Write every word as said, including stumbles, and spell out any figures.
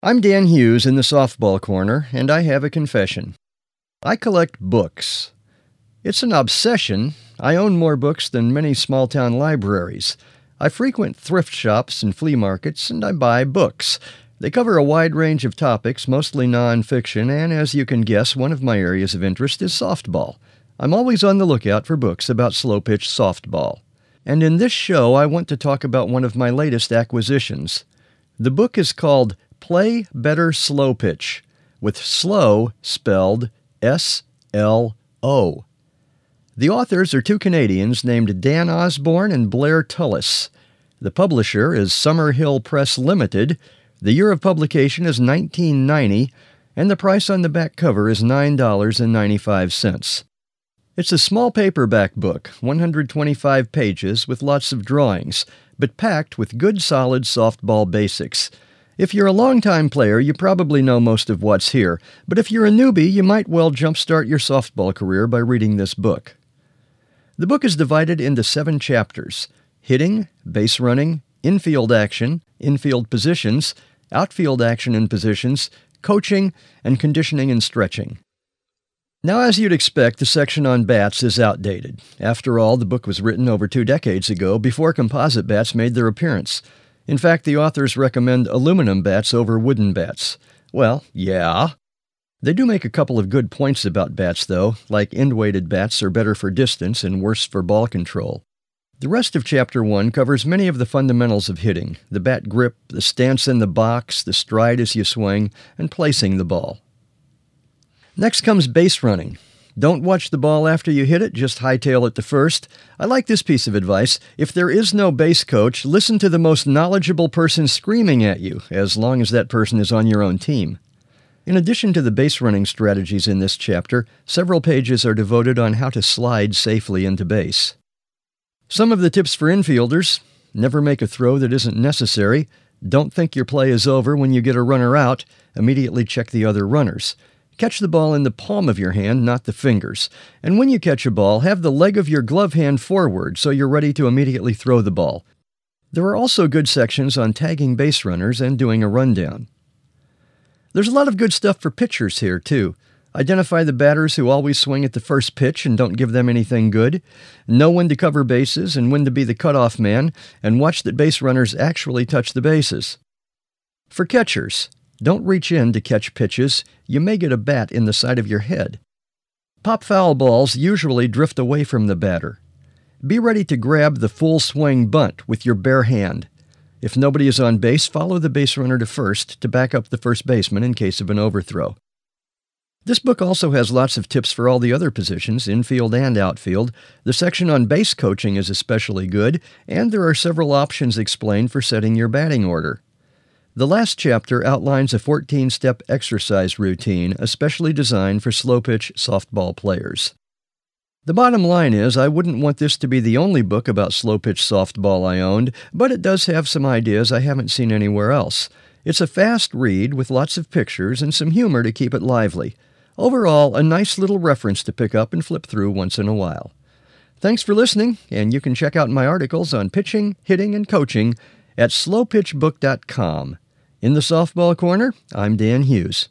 I'm Dan Hughes in the softball corner, and I have a confession. I collect books. It's an obsession. I own more books than many small-town libraries. I frequent thrift shops and flea markets, and I buy books. They cover a wide range of topics, mostly non-fiction, and as you can guess, one of my areas of interest is softball. I'm always on the lookout for books about slow-pitch softball. And in this show, I want to talk about one of my latest acquisitions. The book is called Play Better Slow Pitch, with slow spelled S L O. The authors are two Canadians named Dan Osborne and Blair Tullis. The publisher is Summerhill Press Limited. The year of publication is nineteen ninety, and the price on the back cover is nine dollars and ninety-five cents. It's a small paperback book, one hundred twenty-five pages, with lots of drawings, but packed with good solid softball basics. If you're a longtime player, you probably know most of what's here, but if you're a newbie, you might well jumpstart your softball career by reading this book. The book is divided into seven chapters: hitting, base running, infield action, infield positions, outfield action and positions, coaching, and conditioning and stretching. Now, as you'd expect, the section on bats is outdated. After all, the book was written over two decades ago, before composite bats made their appearance. In fact, the authors recommend aluminum bats over wooden bats. Well, yeah. They do make a couple of good points about bats, though, like end-weighted bats are better for distance and worse for ball control. The rest of Chapter one covers many of the fundamentals of hitting: the bat grip, the stance in the box, the stride as you swing, and placing the ball. Next comes base running. Don't watch the ball after you hit it, just hightail it to first. I like this piece of advice. If there is no base coach, listen to the most knowledgeable person screaming at you, as long as that person is on your own team. In addition to the base running strategies in this chapter, several pages are devoted on how to slide safely into base. Some of the tips for infielders: never make a throw that isn't necessary. Don't think your play is over when you get a runner out. Immediately check the other runners. Catch the ball in the palm of your hand, not the fingers. And when you catch a ball, have the leg of your glove hand forward so you're ready to immediately throw the ball. There are also good sections on tagging base runners and doing a rundown. There's a lot of good stuff for pitchers here, too. Identify the batters who always swing at the first pitch and don't give them anything good. Know when to cover bases and when to be the cutoff man, and watch that base runners actually touch the bases. For catchers, don't reach in to catch pitches. You may get a bat in the side of your head. Pop foul balls usually drift away from the batter. Be ready to grab the full swing bunt with your bare hand. If nobody is on base, follow the base runner to first to back up the first baseman in case of an overthrow. This book also has lots of tips for all the other positions, infield and outfield. The section on base coaching is especially good, and there are several options explained for setting your batting order. The last chapter outlines a fourteen-step exercise routine, especially designed for slow-pitch softball players. The bottom line is, I wouldn't want this to be the only book about slow-pitch softball I owned, but it does have some ideas I haven't seen anywhere else. It's a fast read with lots of pictures and some humor to keep it lively. Overall, a nice little reference to pick up and flip through once in a while. Thanks for listening, and you can check out my articles on pitching, hitting, and coaching at slow pitch book dot com. In the softball corner, I'm Dan Hughes.